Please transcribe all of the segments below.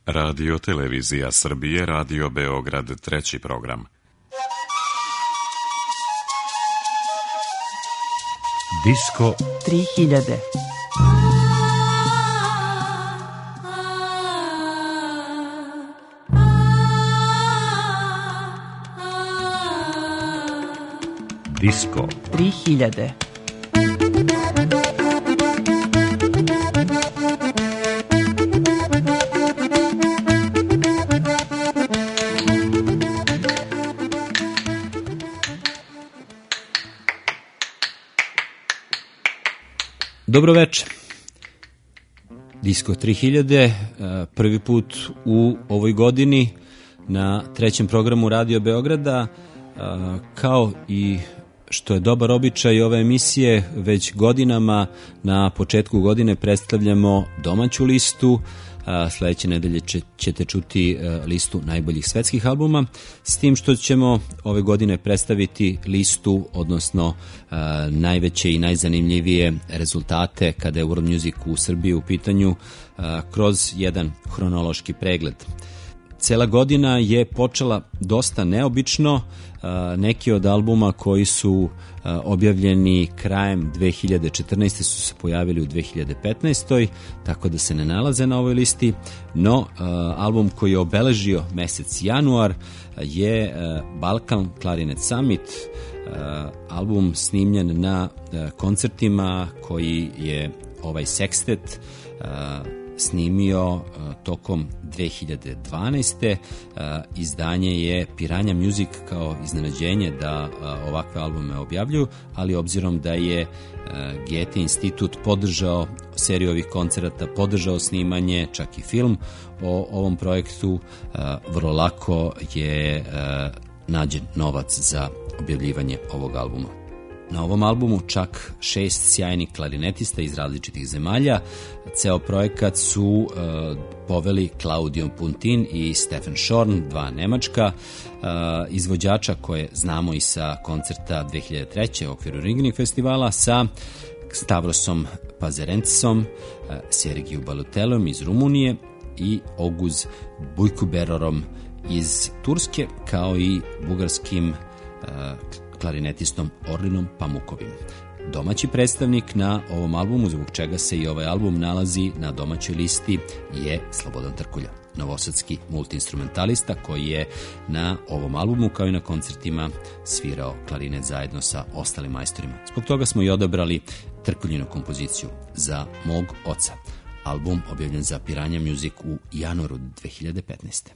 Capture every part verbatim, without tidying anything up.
Radio Televizija Srbije, Radio Beograd, treći program. Disko tri hiljade. Disko tri hiljade. Dobro večer. Disko tri hiljade, prvi put u ovoj godini na trećem programu Radio Beograda, kao i što je dobar običaj ove emisije, već godinama na početku godine predstavljamo domaću listu. Sljedeće nedelje ćete čuti listu najboljih svetskih albuma, s tim što ćemo ove godine predstaviti listu, odnosno najveće i najzanimljivije rezultate kada je World Music u Srbiji u pitanju, kroz jedan hronološki pregled. Cela godina je počela dosta neobično. Neki od albuma koji su objavljeni krajem dve hiljade četrnaeste. su se pojavili u dve hiljade petnaestoj. tako da se ne nalaze na ovoj listi, no album koji je obeležio mesec januar je Balkan Clarinet Summit, album snimljen na koncertima koji je ovaj sekstet snimio tokom dve hiljade dvanaeste. Izdanje je Piranha Music kao iznenađenje da ovakve albume objavljuju, ali obzirom da je Goethe institut podržao seriju ovih koncerata, podržao snimanje, čak i film o ovom projektu, vrlo lako je nađen novac za objavljivanje ovog albuma. Na ovom albumu čak šest sjajnih klarinetista iz različitih zemalja. Ceo projekat su uh, poveli Claudio Puntin i Stefan Schorn, dva nemačka uh, izvođača koje znamo i sa koncerta dve hiljade treće. u okviru Ringing festivala, sa Stavrosom Pazerencisom, uh, Sergiju Balutelom iz Rumunije i Oguz Bujkuberorom iz Turske, kao i bugarskim uh, klarinetistom Orlinom Pamukovim. Domaći predstavnik na ovom albumu, zbog čega se i ovaj album nalazi na domaćoj listi, je Slobodan Trkulja, novosadski multiinstrumentalista koji je na ovom albumu kao i na koncertima svirao klarinet zajedno sa ostalim majstorima. Zbog toga smo i odabrali Trkuljinu kompoziciju Za mog oca, album objavljen za Piranha Music u januaru dve hiljade petnaeste.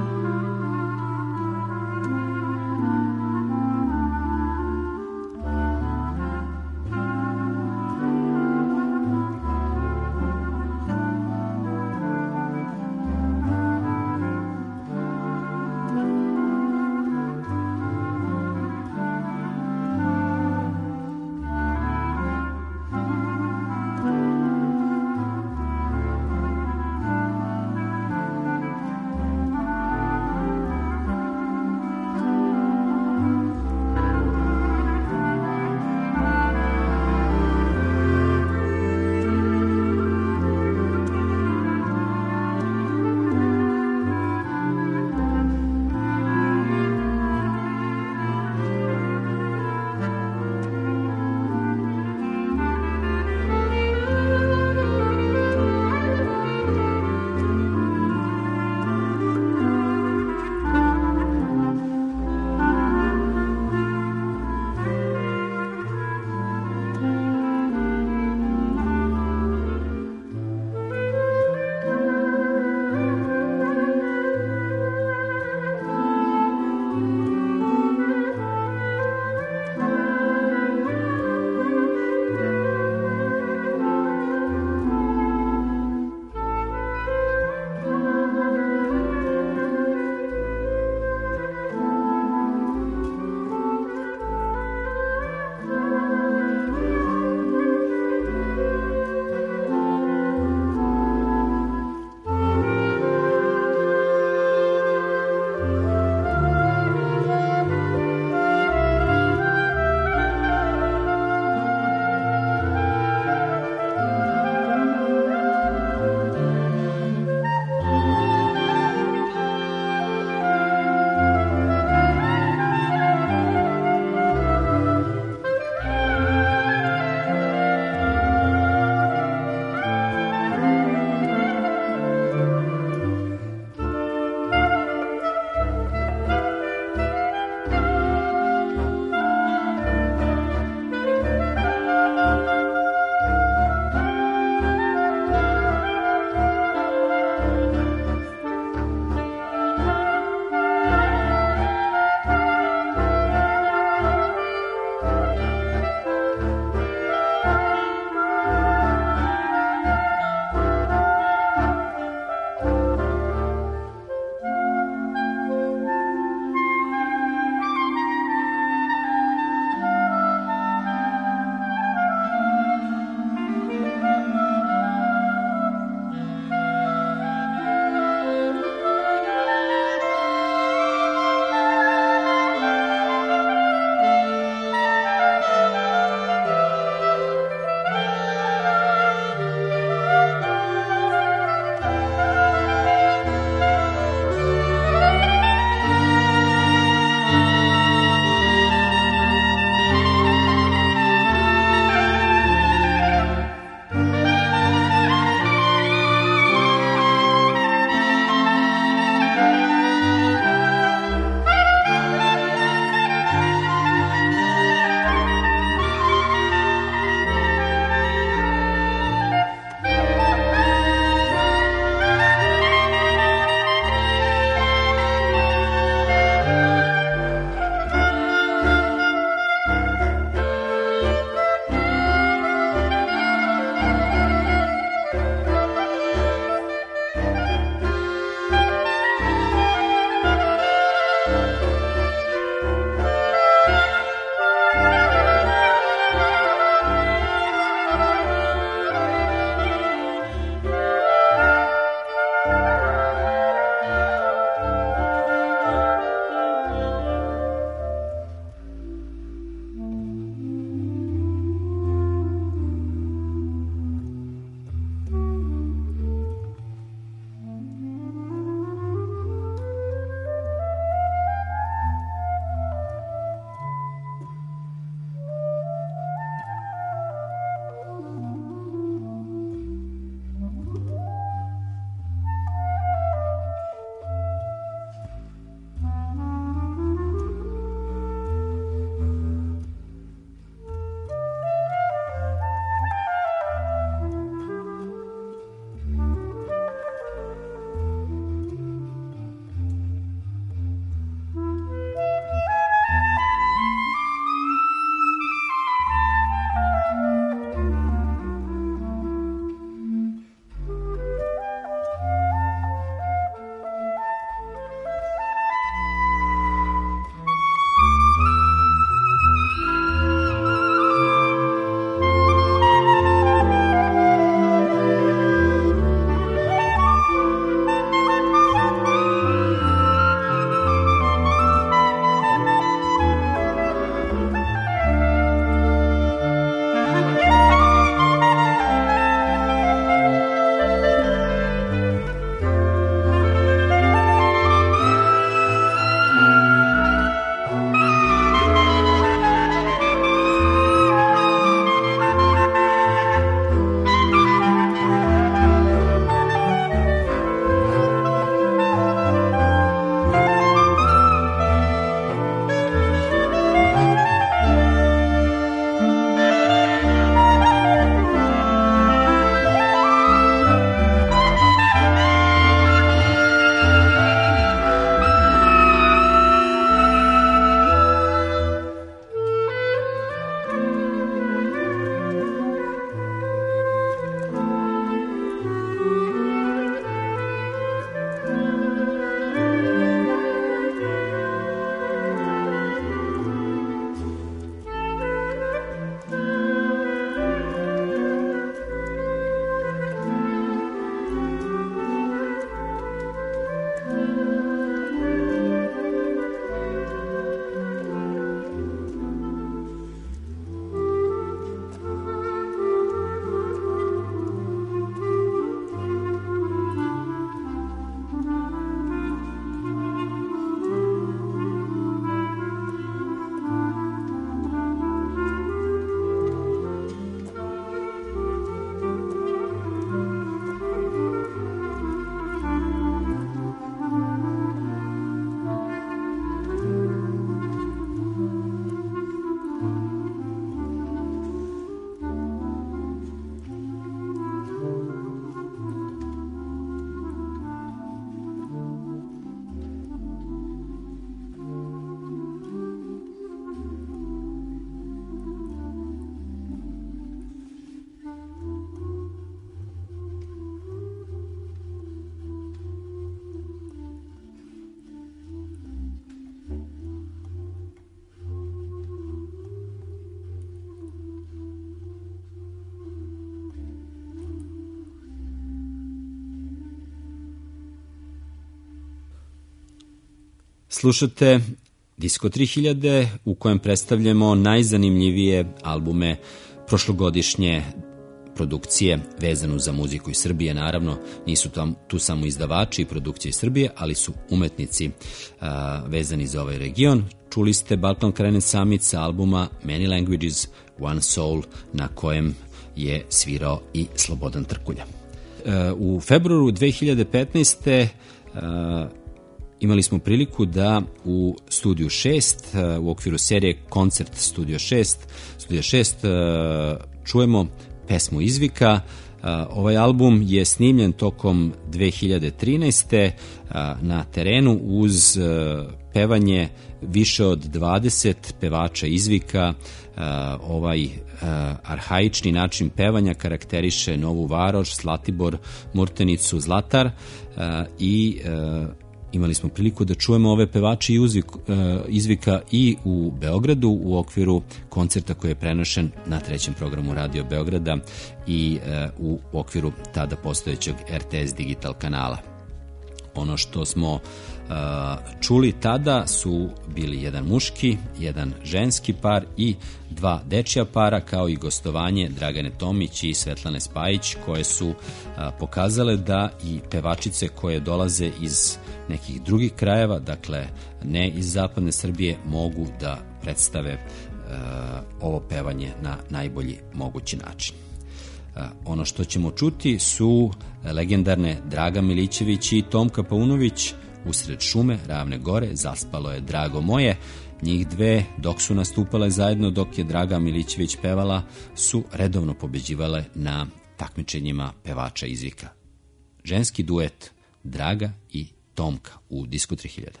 Slušate Disko tri hiljade u kojem predstavljamo najzanimljivije albume prošlogodišnje produkcije vezanu za muziku iz Srbije. Naravno, nisu tam, tu samo izdavači i produkcije iz Srbije, ali su umetnici a, vezani za ovaj region. Čuli ste Balkan Crane Summit sa albuma Many Languages, One Soul, na kojem je svirao i Slobodan Trkulja. E, u februaru dve hiljade petnaeste. A, imali smo priliku da u Studiju šest, u okviru serije Koncert Studio šest, Studio šest čujemo pesmu Izvika. Ovaj album je snimljen tokom dve hiljade trinaeste. na terenu uz pevanje više od dvadeset pevača izvika. Ovaj arhaični način pevanja karakteriše Novu Varoš, Zlatibor, Murtenicu, Zlatar i imali smo priliku da čujemo ove pevače i uzvik, izvika i u Beogradu u okviru koncerta koji je prenošen na trećem programu Radio Beograda i u okviru tada postojećeg R T S Digital kanala. Ono što smo čuli tada su bili jedan muški, jedan ženski par i dva dečija para, kao i gostovanje Dragane Tomić i Svetlane Spajić, koje su pokazale da i pevačice koje dolaze iz nekih drugih krajeva, dakle ne iz zapadne Srbije, mogu da predstave ovo pevanje na najbolji mogući način. Ono što ćemo čuti su legendarne Draga Milićević i Tomka Paunović. Usred šume, ravne gore, zaspalo je drago moje. Njih dve, dok su nastupale zajedno, dok je Draga Milićević pevala, su redovno pobeđivale na takmičenjima pevača izvika. Ženski duet Draga i Tomka u Disku tri hiljade.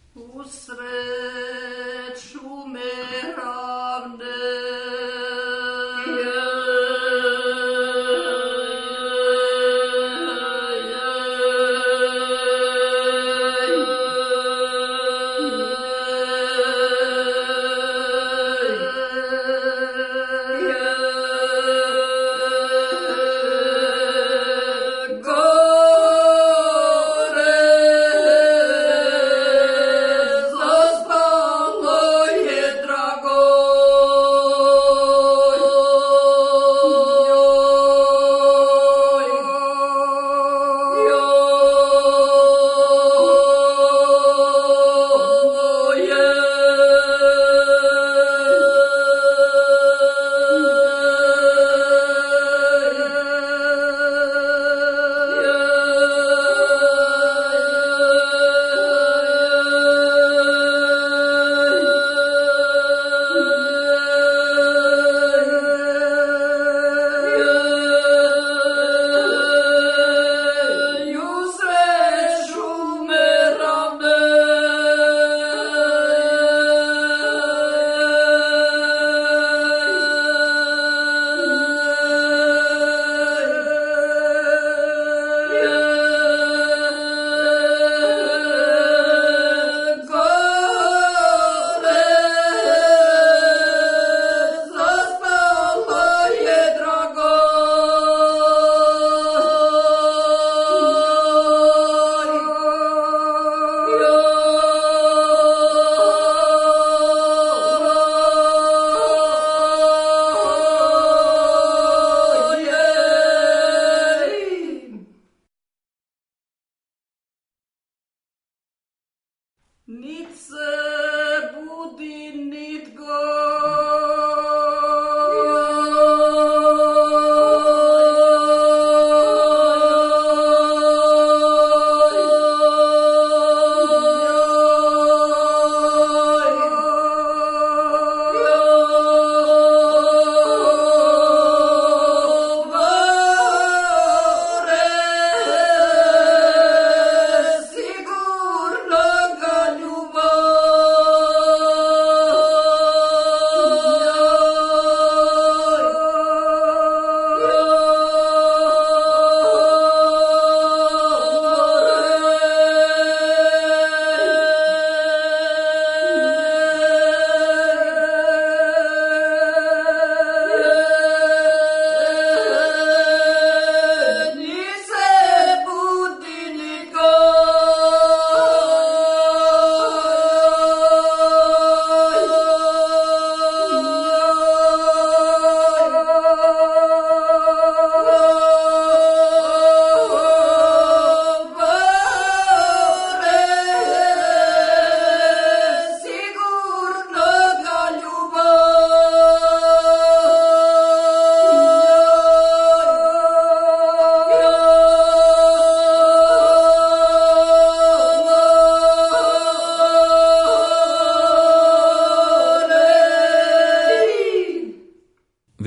Usred šume ravne Oh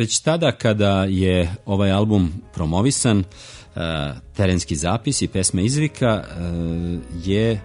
Već tada kada je ovaj album promovisan, Terenski zapis i pesma Izvika je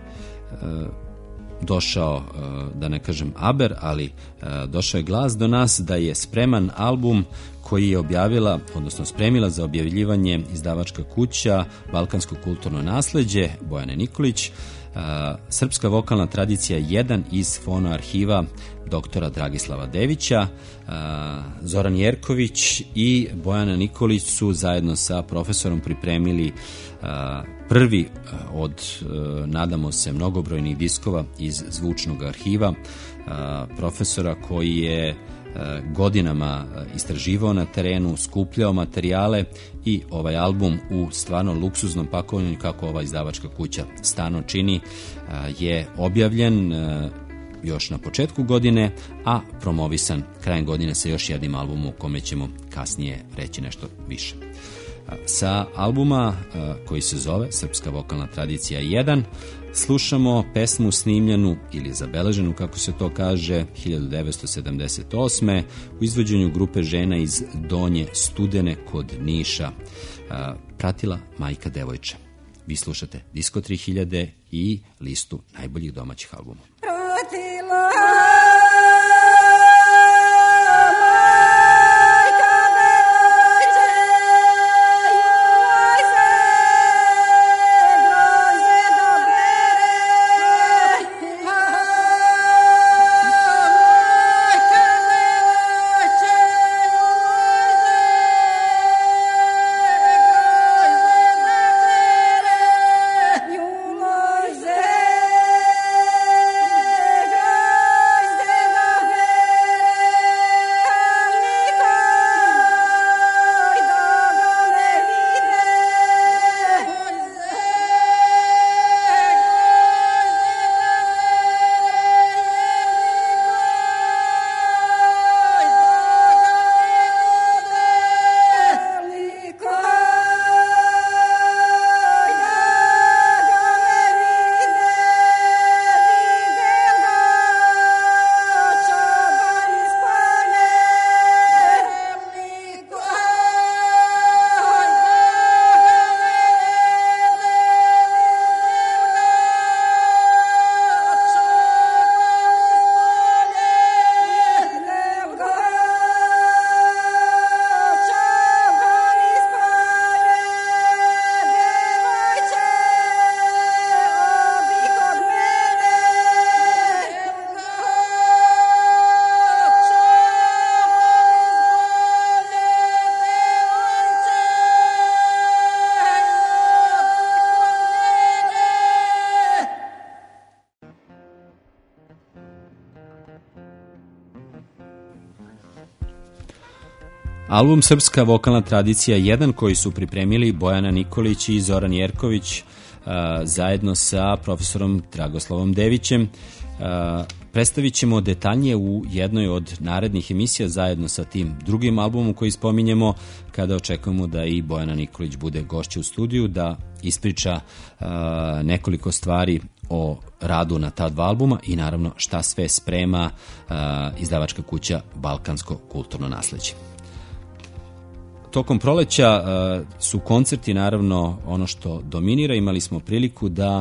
došao, da ne kažem aber, ali došao je glas do nas da je spreman album koji je objavila, odnosno spremila za objavljivanje izdavačka kuća Balkansko kulturno nasleđe Bojane Nikolić, Srpska vokalna tradicija jedan iz fono arhiva doktora Dragislava Devića. Zoran Jerković i Bojana Nikolić su zajedno sa profesorom pripremili prvi od, nadamo se, mnogobrojnih diskova iz zvučnog arhiva profesora koji je godinama istraživao na terenu, skupljao materijale i ovaj album u stvarno luksuznom pakovanju, kako ova izdavačka kuća stalno čini, je objavljen još na početku godine, a promovisan krajem godine sa još jednim albumom o kome ćemo kasnije reći nešto više. Sa albuma koji se zove Srpska vokalna tradicija jedan slušamo pesmu snimljenu ili zabeleženu, kako se to kaže, hiljadu devetsto sedamdeset osme u izvođenju grupe žena iz Donje Studene kod Niša. Pratila Majka Devojče. Vi slušate Disko tri hiljade i listu najboljih domaćih albuma. Pratila Album Srpska vokalna tradicija jedan koji su pripremili Bojana Nikolić i Zoran Jerković a, zajedno sa profesorom Dragoslavom Devićem. A, predstavit ćemo detaljnije u jednoj od narednih emisija zajedno sa tim drugim albumom koji spominjemo, kada očekujemo da i Bojana Nikolić bude gošća u studiju, da ispriča a, nekoliko stvari o radu na ta dva albuma i naravno šta sve sprema a, izdavačka kuća Balkansko kulturno nasleđe. Tokom proleća uh, su koncerti naravno ono što dominira. Imali smo priliku da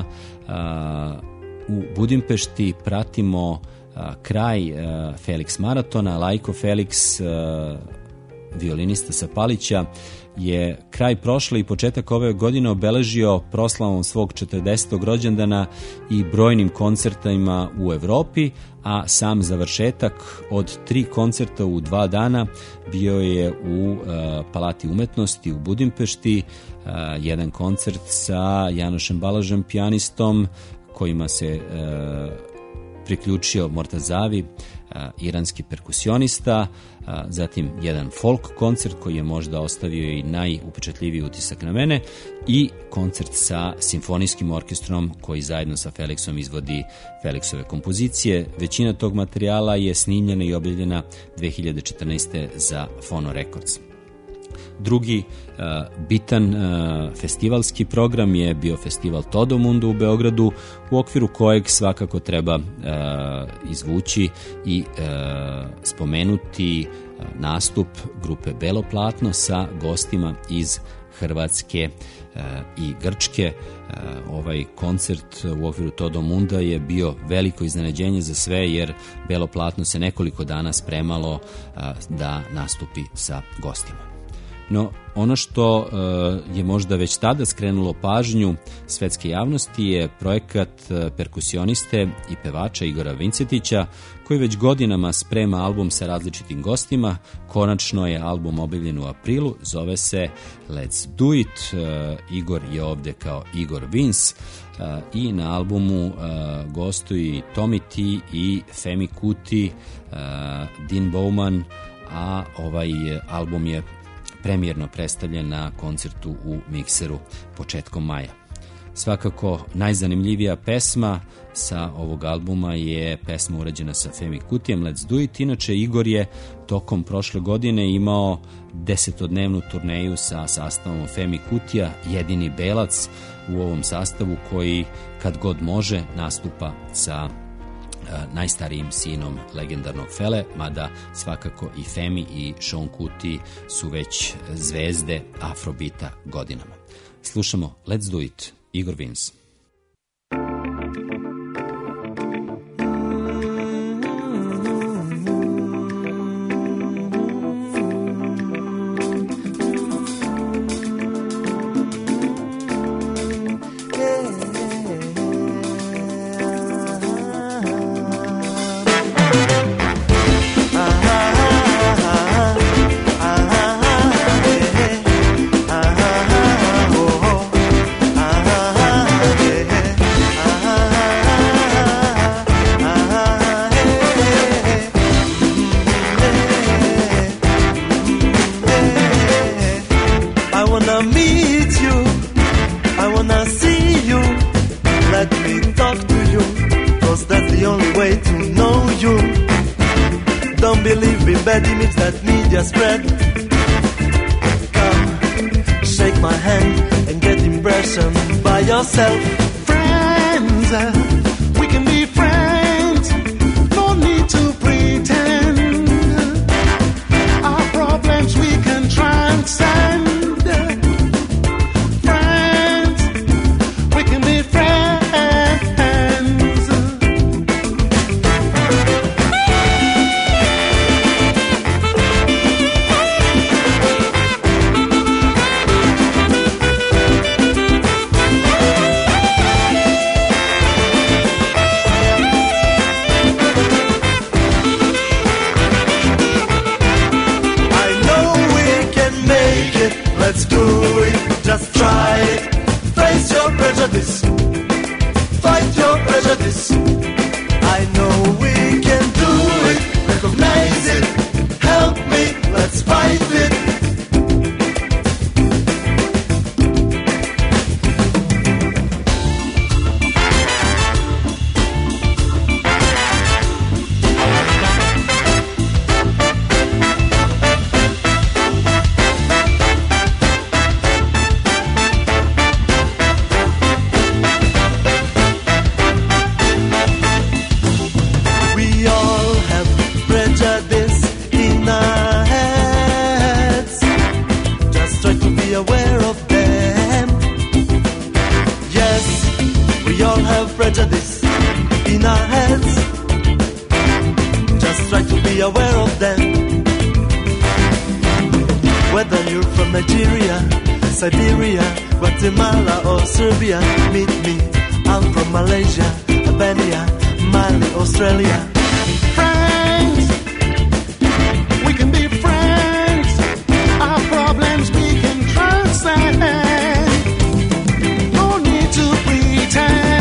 uh, u Budimpešti pratimo uh, kraj uh, Felix maratona. Lajko Felix, uh, violinista sa Palića, je kraj prošle i početak ove godine obeležio proslavom svog četrdesetog rođendana i brojnim koncertima u Evropi, a sam završetak od tri koncerta u dva dana bio je u uh, Palati umetnosti u Budimpešti, uh, jedan koncert sa Janošem Balažem, pijanistom, kojima se uh, priključio Mortazavi, iranski perkusionista, zatim jedan folk koncert koji je možda ostavio i najupečatljiviji utisak na mene i koncert sa simfonijskim orkestrom koji zajedno sa Felixom izvodi Felixove kompozicije. Većina tog materijala je snimljena i objavljena dve hiljade četrnaeste. za Fono Records. Drugi uh, bitan uh, festivalski program je bio festival Todomundu u Beogradu, u okviru kojeg svakako treba uh, izvući i uh, spomenuti uh, nastup grupe Belo platno sa gostima iz Hrvatske uh, i Grčke. Uh, ovaj koncert u okviru Todomunda je bio veliko iznenađenje za sve, jer Belo platno se nekoliko dana spremalo uh, da nastupi sa gostima. No, ono što uh, je možda već tada skrenulo pažnju svetske javnosti je projekat uh, perkusioniste i pevača Igora Vincetića, koji već godinama sprema album sa različitim gostima. Konačno je album objavljen u aprilu, zove se Let's Do It. Uh, Igor je ovde kao Igor Vince uh, i na albumu uh, gostuju Tommy T i Femi Kuti, uh, Dean Bowman, a ovaj album je premijerno predstavljen na koncertu u Mikseru početkom maja. Svakako najzanimljivija pesma sa ovog albuma je pesma urađena sa Femi Kutijem, Let's Do It. Inače, Igor je tokom prošle godine imao desetodnevnu turneju sa sastavom Femi Kutija, jedini belac u ovom sastavu koji kad god može nastupa sa najstarijim sinom legendarnog Fele, mada svakako i Femi i Sean Kuti su već zvezde afrobita godinama. Slušamo Let's Do It, Igor Vince. Bad image that media spread. Come, shake my hand and get impression by yourself. Friends, uh, we can be friends. No need to pretend. Our problems we can transcend. Friends, we can be friends. Just try it. Face your prejudice. Fight your prejudice. I know we can do it. Recognize it. Help me. Let's fight it. Prejudice in our heads. Just try to be aware of them. Whether you're from Nigeria, Siberia, Guatemala or Serbia, meet me. I'm from Malaysia, Albania, Mali, Australia. Friends, we can be friends. Our problems we can transcend. No need to pretend.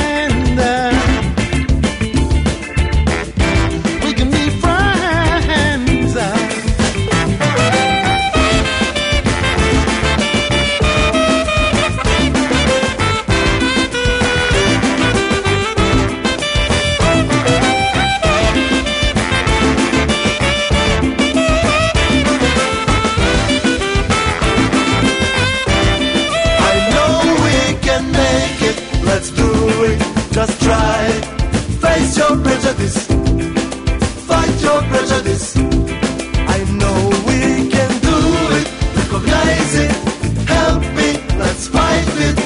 prejudice. Fight your prejudice. I know we can do it. Recognize it. Help me. Let's fight it.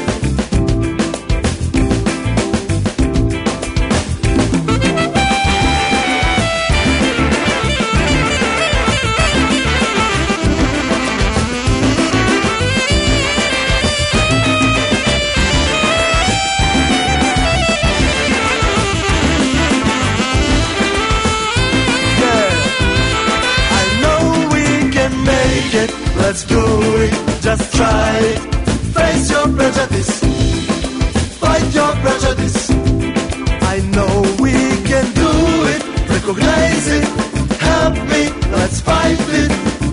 Let's do it, just try it. Face your prejudice. Fight your prejudice. I know we can do it. Recognize it. Help me, let's fight it.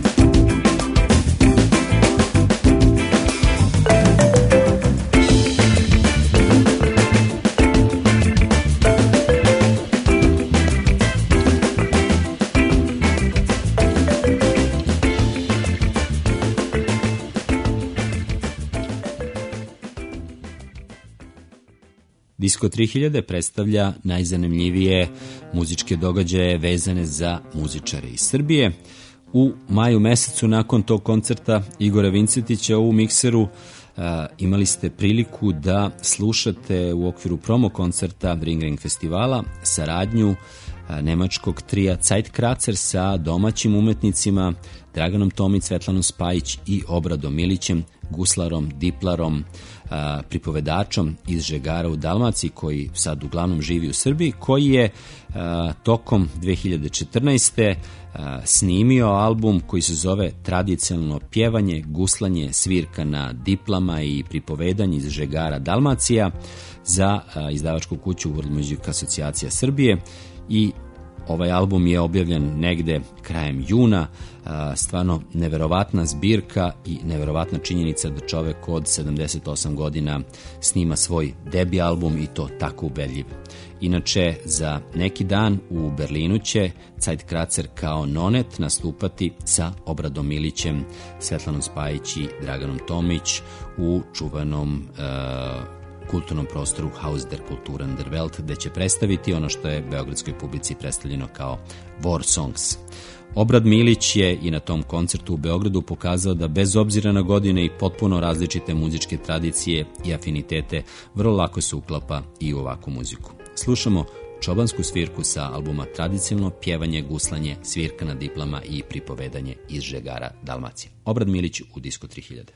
Disko tri hiljade predstavlja najzanimljivije muzičke događaje vezane za muzičare iz Srbije. U maju mesecu nakon tog koncerta Igora Vincetića u Mikseru a, imali ste priliku da slušate u okviru promo koncerta Ring Ring festivala saradnju a, nemačkog trija Zeitkratzer sa domaćim umetnicima Draganom Tomić, Svetlanom Spajić i Obradom Milićem, guslarom, diplarom, a, pripovedačom iz Žegara u Dalmaciji, koji sad uglavnom živi u Srbiji, koji je a, tokom dve hiljade četrnaeste. A, snimio album koji se zove Tradicionalno pjevanje, guslanje, svirka na diplama i pripovedanje iz Žegara Dalmacija za a, izdavačku kuću World Music Asocijacija Srbije. I ovaj album je objavljen negde krajem juna, stvarno neverovatna zbirka i neverovatna činjenica da čovek od sedamdeset osam godina snima svoj debi album i to tako ubedljiv. Inače, za neki dan u Berlinu će Zeitkratzer kao nonet nastupati sa Obradom Milićem, Svetlanom Spajić i Draganom Tomić u čuvanom uh, kulturnom prostoru Haus der Kulturen der Welt, gde će predstaviti ono što je beogradskoj publici predstavljeno kao War Songs. Obrad Milić je i na tom koncertu u Beogradu pokazao da bez obzira na godine i potpuno različite muzičke tradicije i afinitete vrlo lako se uklapa i u ovakvu muziku. Slušamo čobansku svirku sa albuma Tradicionalno pjevanje, guslanje, svirka na diplama i pripovedanje iz Žegara Dalmacije. Obrad Milić u Disko tri hiljade.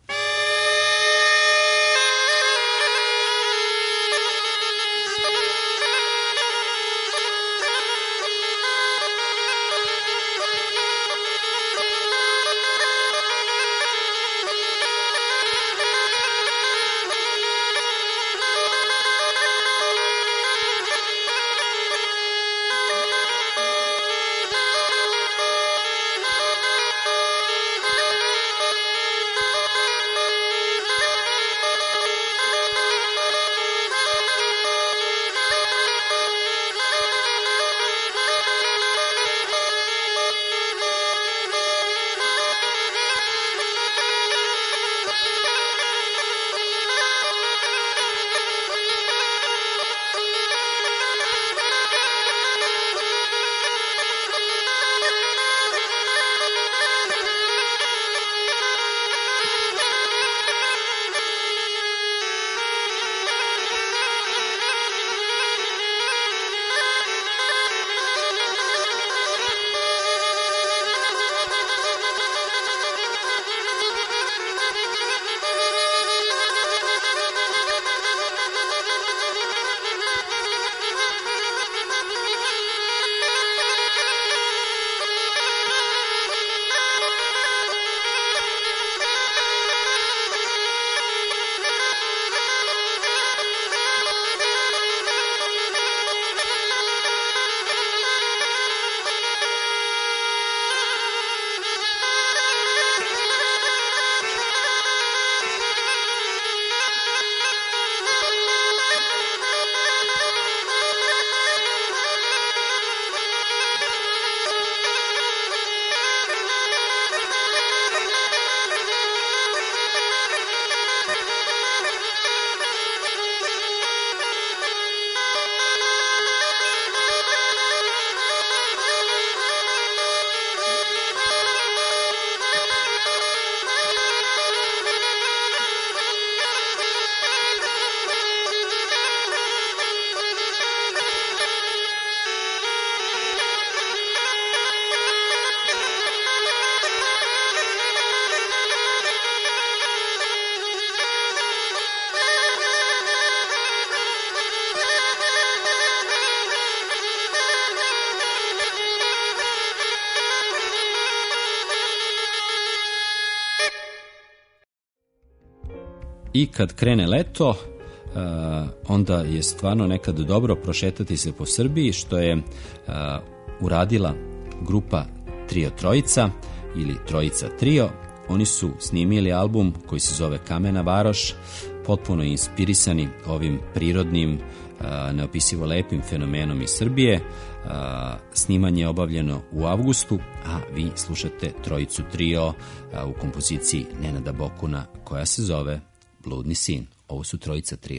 I kad krene leto, uh, onda je stvarno nekad dobro prošetati se po Srbiji, što je uh, uradila grupa Trio Trojica ili Trojica Trio. Oni su snimili album koji se zove Kamena Varoš, potpuno inspirisani ovim prirodnim, neopisivo lepim fenomenom iz Srbije. Snimanje je obavljeno u avgustu, a vi slušate Trojicu Trio u kompoziciji Nenada Bokuna koja se zove Bludni sin. Ovo su Trojica Trio.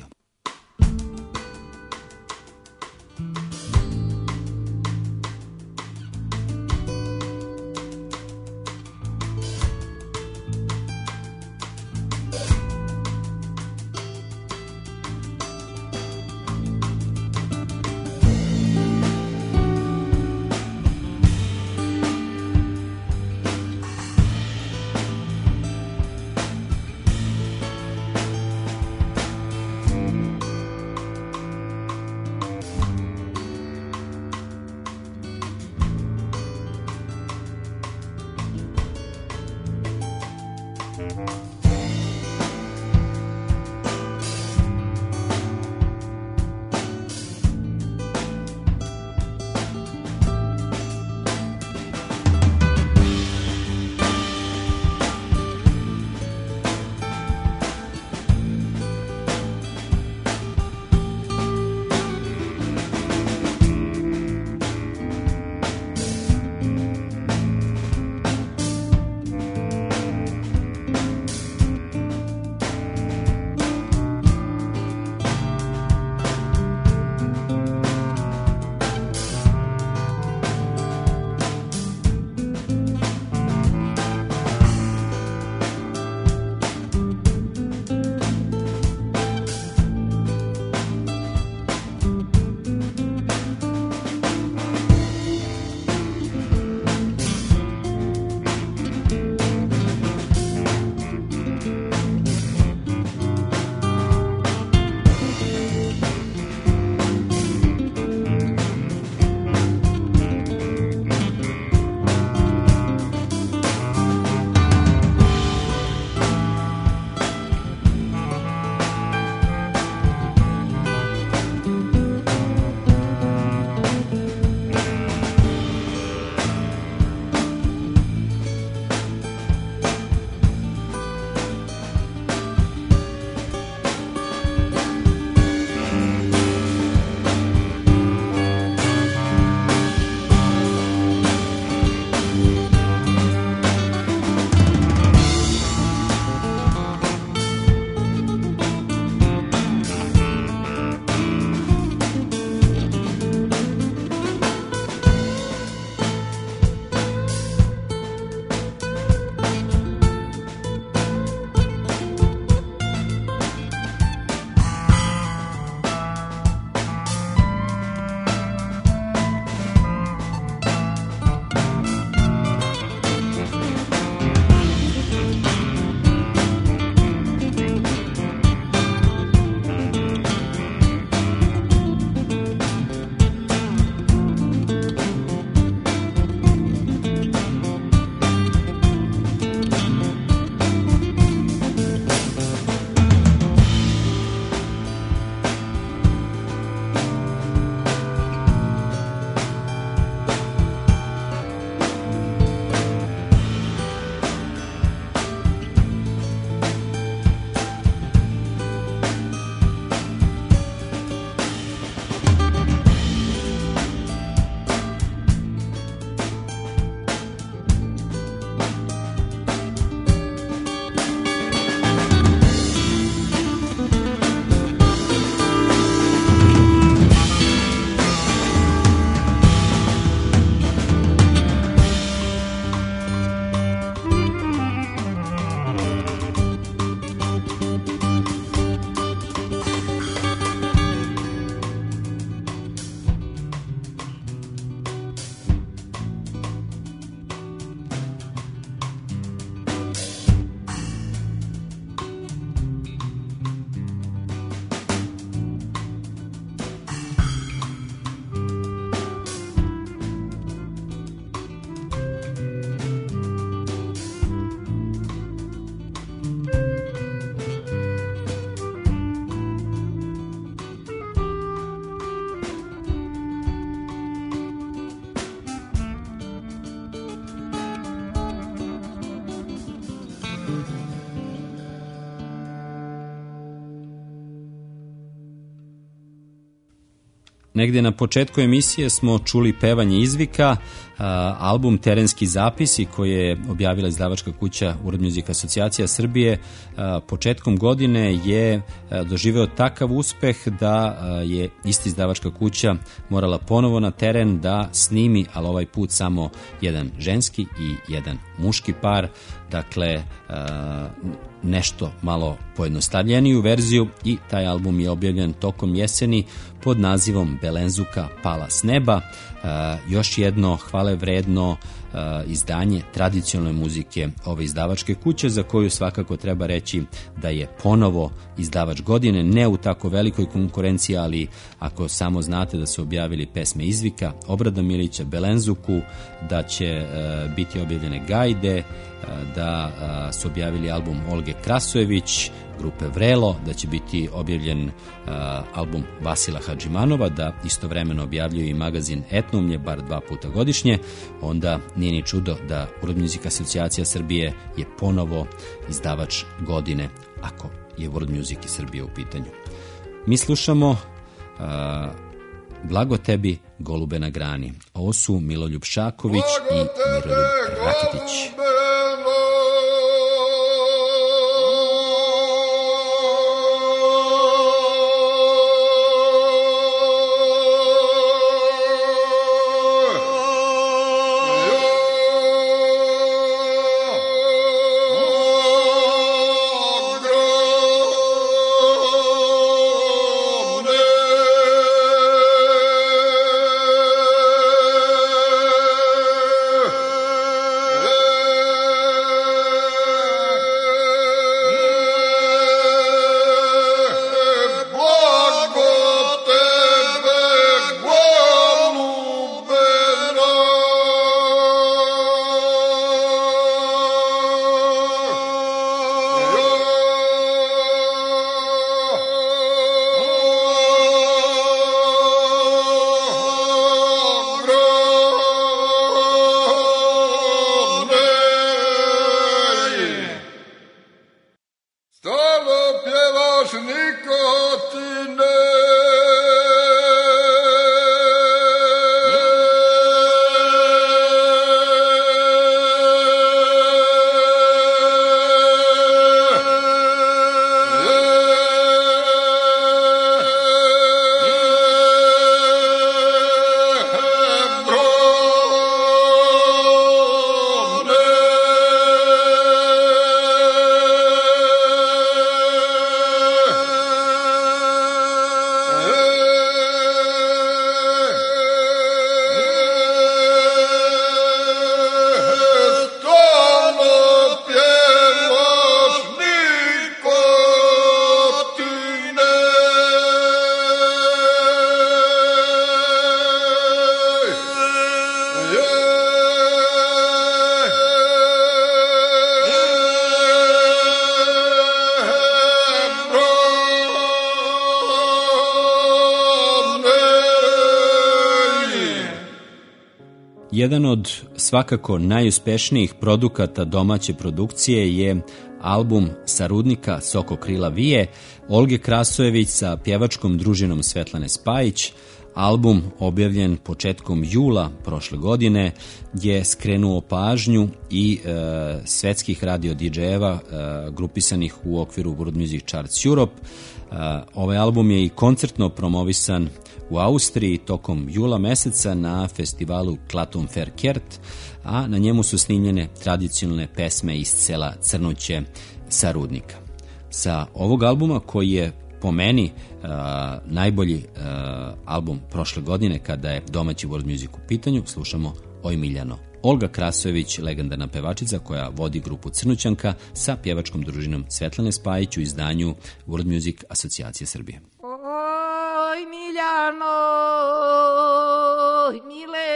negde na početku emisije smo čuli pevanje izvika, album Terenski zapisi koji je objavila izdavačka kuća World Music Asocijacija Srbije početkom godine je doživeo takav uspeh da je ista izdavačka kuća morala ponovo na teren da snimi, ali ovaj put samo jedan ženski i jedan muški par, dakle nešto malo pojednostavljeniju verziju, i taj album je objavljen tokom jeseni pod nazivom Belenzuka pala s neba. Još jedno hvale vredno izdanje tradicionalne muzike ove izdavačke kuće, za koju svakako treba reći da je ponovo izdavač godine, ne u tako velikoj konkurenciji, ali ako samo znate da su objavili pesme izvika Obrada Milića, Belenzuku, da će biti objavljene Gajde, da su objavili album Olge Krasojević, grupe Vrelo, da će biti objavljen album Vasila Hadžimanova, da istovremeno objavljuju i magazin Etnomlje bar dva puta godišnje, onda nije ni čudo da World Music Asocijacija Srbije je ponovo izdavač godine, ako je World Music i Srbije u pitanju. Mi slušamo uh, Blago tebi, golube na grani. Ovo su Miloljub Šaković i Miroljub Raketić. Jedan od svakako najuspešnijih produkata domaće produkcije je album sa Rudnika Soko krila vije Olge Krasojević sa pjevačkom družinom Svetlane Spajić. Album, objavljen početkom jula prošle godine, je skrenuo pažnju i e, svetskih radio didžejeva e, grupisanih u okviru World Music Charts Europe. E, ovaj album je i koncertno promovisan u Austriji tokom jula meseca na festivalu Klaton Verkehrt, a na njemu su snimljene tradicionalne pesme iz sela Crnuće sa Rudnika. Sa ovog albuma, koji je po meni uh, najbolji uh, album prošle godine kada je domaći world music u pitanju, slušamo Oj Miljano. Olga Krasojević, legendarna pevačica koja vodi grupu Crnućanka sa pjevačkom družinom Svetlane Spajić u izdanju World Music Asocijacije Srbije. Oj Miljano, oj mile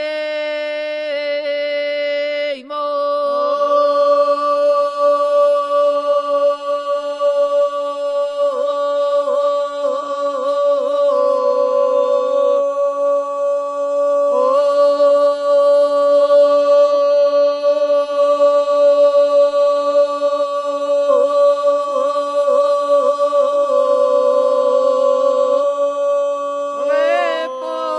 lepo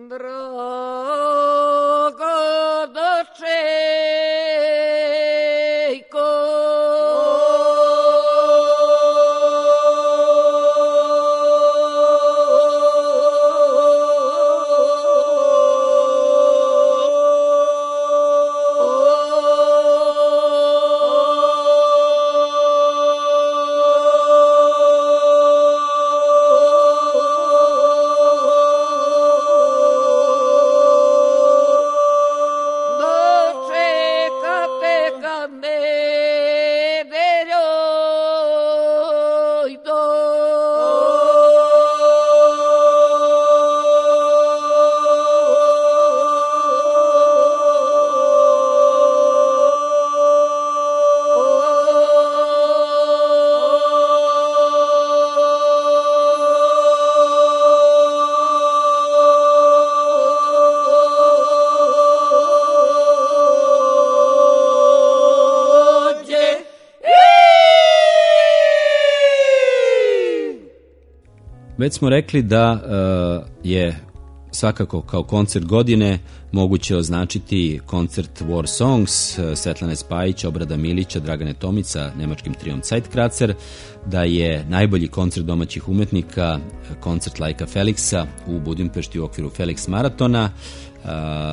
Već smo rekli da uh, je svakako kao koncert godine moguće označiti koncert War Songs Svetlane Spajić, Obrada Milića, Dragane Tomica, nemačkim triom Zeitkratzer, da je najbolji koncert domaćih umetnika koncert Lajka Feliksa u Budimpešti u okviru Felix Maratona uh,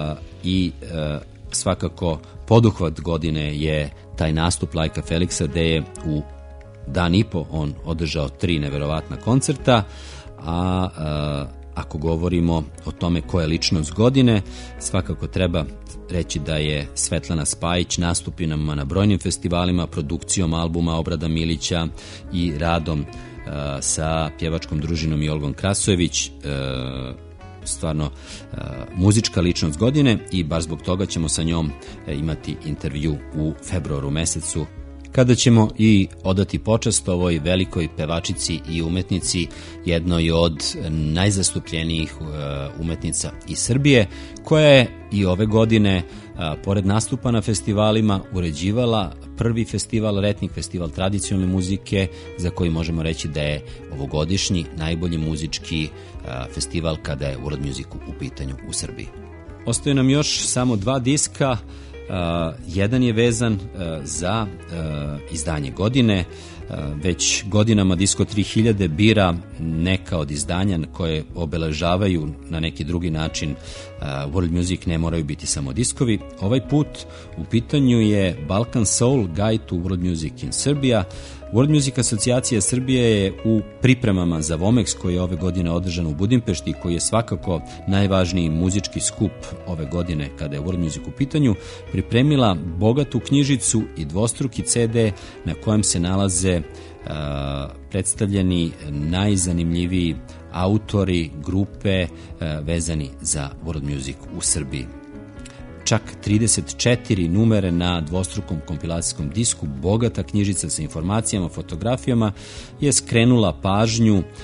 i uh, svakako poduhvat godine je taj nastup Lajka Feliksa gde je u dan i po on održao tri neverovatna koncerta, a, a ako govorimo o tome ko je ličnost godine, svakako treba reći da je Svetlana Spajić nastupinama na brojnim festivalima, produkcijom albuma Obrada Milića i radom a, sa pjevačkom družinom i Olgom Krasojević a, stvarno a, muzička ličnost godine i baš zbog toga ćemo sa njom a, imati intervju u februaru mesecu, kada ćemo i odati počast ovoj velikoj pevačici i umetnici, jednoj od najzastupljenijih umetnica iz Srbije, koja je i ove godine, pored nastupa na festivalima, uređivala prvi festival, Retnik, festival tradicionalne muzike, za koji možemo reći da je ovogodišnji najbolji muzički festival kada je World Music u pitanju u Srbiji. Ostaje nam još samo dva diska. Uh, jedan je vezan uh, za uh, izdanje godine. Uh, već godinama Disko tri hiljade bira neka od izdanja koje obeležavaju na neki drugi način uh, World Music, ne moraju biti samo diskovi. Ovaj put u pitanju je Balkan Soul Guide to World Music in Serbia. World Music asocijacija Srbije je u pripremama za Vomex koji je ove godine održan u Budimpešti i koji je svakako najvažniji muzički skup ove godine kada je World Music u pitanju, pripremila bogatu knjižicu i dvostruki ce de na kojem se nalaze uh, predstavljeni najzanimljiviji autori, grupe uh, vezani za World Music u Srbiji. Čak trideset četiri numere na dvostrukom kompilacijskom disku, bogata knjižica sa informacijama, fotografijama je skrenula pažnju e,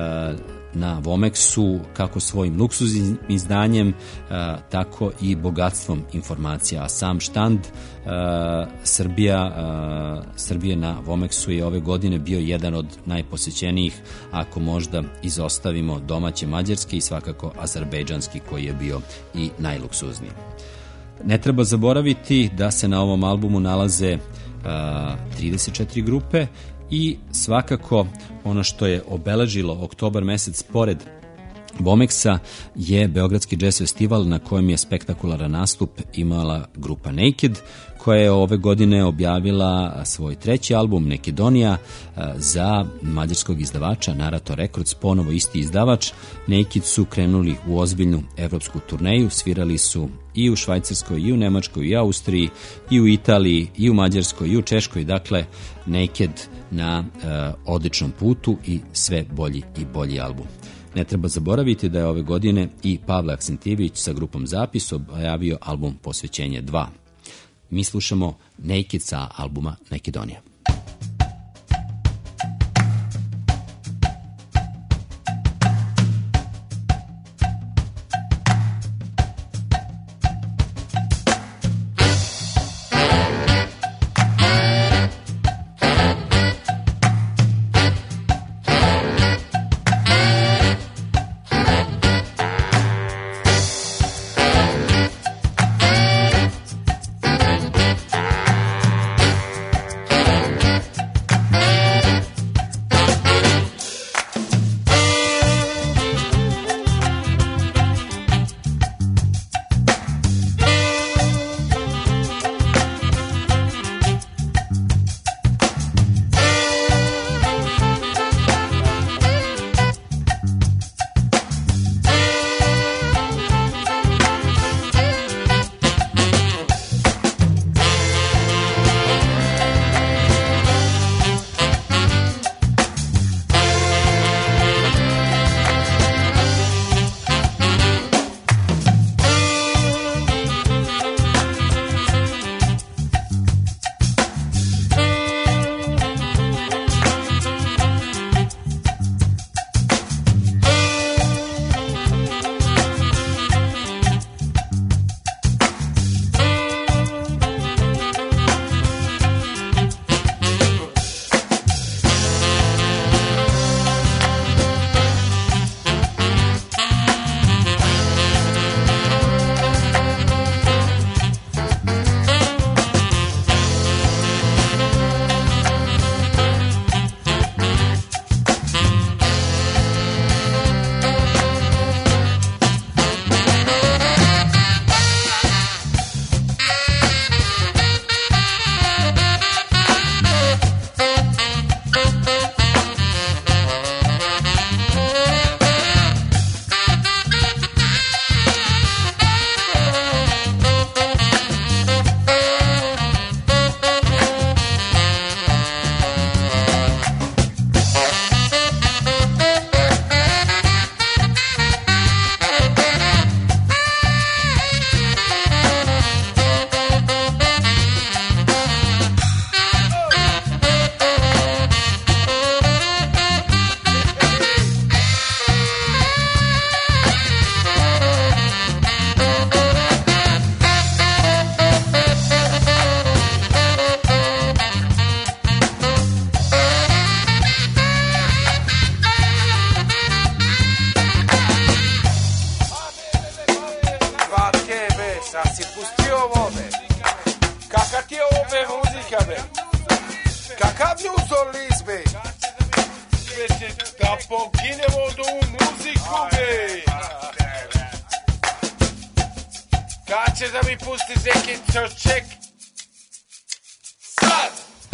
na Vomexu kako svojim luksuznim izdanjem, e, tako i bogatstvom informacija. A sam štand e, Srbija, e, Srbije na Vomexu je ove godine bio jedan od najposećenijih, ako možda izostavimo domaće mađarski i svakako azerbejdžanski koji je bio i najluksuzniji. Ne treba zaboraviti da se na ovom albumu nalaze a, trideset četiri grupe i svakako ono što je obeležilo oktobar mesec pored Vomexa je Beogradski jazz festival na kojem je spektakularan nastup imala grupa Naked, koja je ove godine objavila svoj treći album Nekedonija za mađarskog izdavača Narator Records, ponovo isti izdavač. Naked su krenuli u ozbiljnu evropsku turneju, svirali su i u Švajcarskoj, i u Nemačkoj, i u Austriji, i u Italiji, i u Mađarskoj, i u Češkoj. Dakle, Naked na uh, odličnom putu i sve bolji i bolji album. Ne treba zaboraviti da je ove godine i Pavle Aksentijević sa grupom Zapis objavio album Posvećenje dva. Mi slušamo Naked sa albuma Nekedonija. Pa tebe, sad si pustio vode. Kaka ti je ovo be muzika be? Kakav je uzorlis be? Već da poginemo do ovu muziku be. Kad će da mi pusti neki čoček? Sad!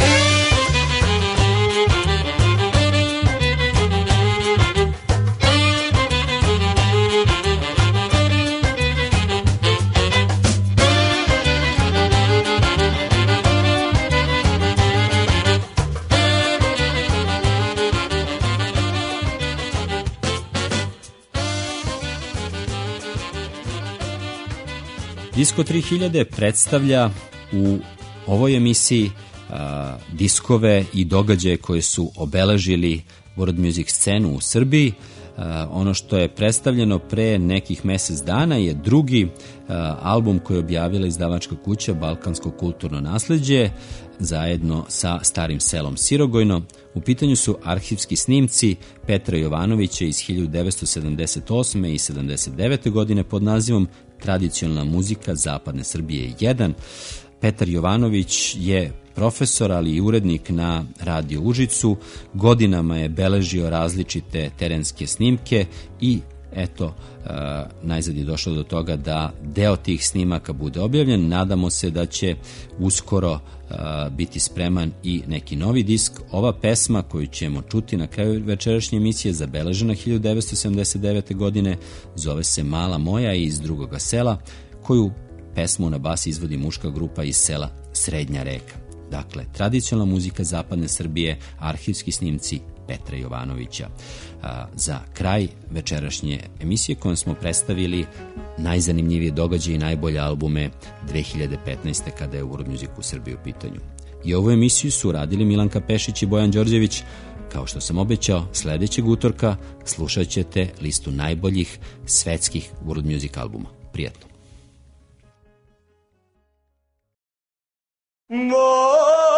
Disko tri hiljade predstavlja u ovoj emisiji a, diskove i događaje koje su obeležili world music scenu u Srbiji. A, ono što je predstavljeno pre nekih mesec dana je drugi a, album koji je objavila izdavačka kuća Balkansko kulturno nasleđe zajedno sa Starim selom Sirogojno. U pitanju su arhivski snimci Petra Jovanovića iz hiljadu devetsto sedamdeset osme i sedamdeset devete godine pod nazivom Tradicionalna muzika Zapadne Srbije jedan. Petar Jovanović je profesor, ali i urednik na Radio Užicu. Godinama je beležio različite terenske snimke i eto, uh, najzad je došlo do toga da deo tih snimaka bude objavljen. Nadamo se da će uskoro uh, biti spreman i neki novi disk. Ova pesma koju ćemo čuti na kraju večerašnje emisije, zabeležena hiljadu devetsto sedamdeset devete godine, zove se Mala moja iz Drugoga sela, koju pesmu na bas izvodi muška grupa iz sela Srednja reka. Dakle, tradicionalna muzika Zapadne Srbije, arhivski snimci Petra Jovanovića. A, za kraj večerašnje emisije kojom smo predstavili najzanimljivije događaje i najbolje albume dve hiljade petnaeste. kada je world music u Srbiji u pitanju. I ovu emisiju su radili Milanka Pešić i Bojan Đorđević. Kao što sam obećao, sledećeg utorka slušat ćete listu najboljih svetskih world music albuma. Prijatno! No!